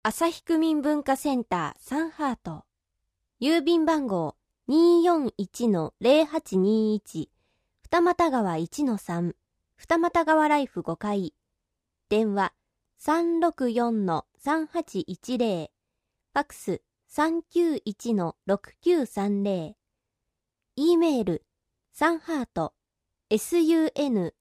旭区民文化センターサンハート。郵便番号 241-0821 二俣川 1-3 二俣川ライフ5階。電話 364-3810。ファクス 391-6930。E メールサンハート sunheart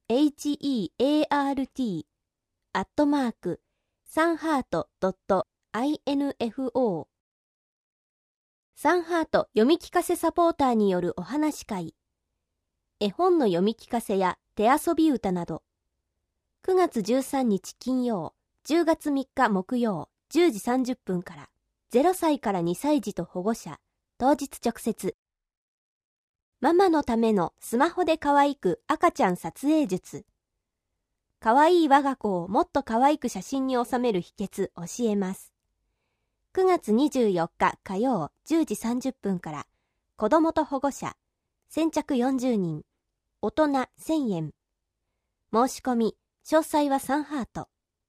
@sanheart.info。 サンハート読み聞かせサポーターによるお話会。絵本の読み聞かせや手遊び歌など。9月13日金曜、10月3日木曜、10時30分から。0歳から2歳児と保護者、当日直接。ママのためのスマホで可愛く赤ちゃん撮影術。可愛い我が子をもっと可愛く写真に収める秘訣教えます。9月24日火曜10時30分から。子供と保護者、先着40人、大人1000円。申し込み、詳細はサンハート。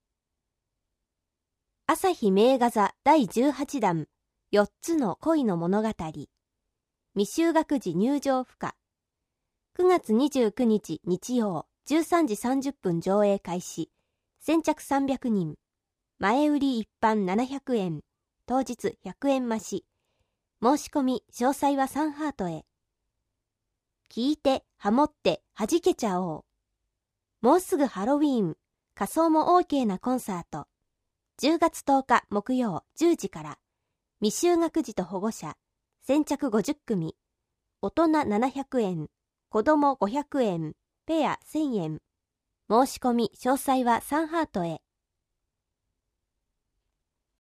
朝日名画座第18弾、4つの恋の物語。未就学児入場不可。9月29日日曜、13時30分上映開始。先着300人。前売り一般700円。当日100円増し。申し込み、詳細はサンハートへ。聞いて、ハモって、弾けちゃおう。もうすぐハロウィーン。仮装も OK なコンサート。10月10日木曜10時から。未就学児と保護者。先着50組。大人700円。子供500円。ペア1000円。申し込み詳細はサンハートへ。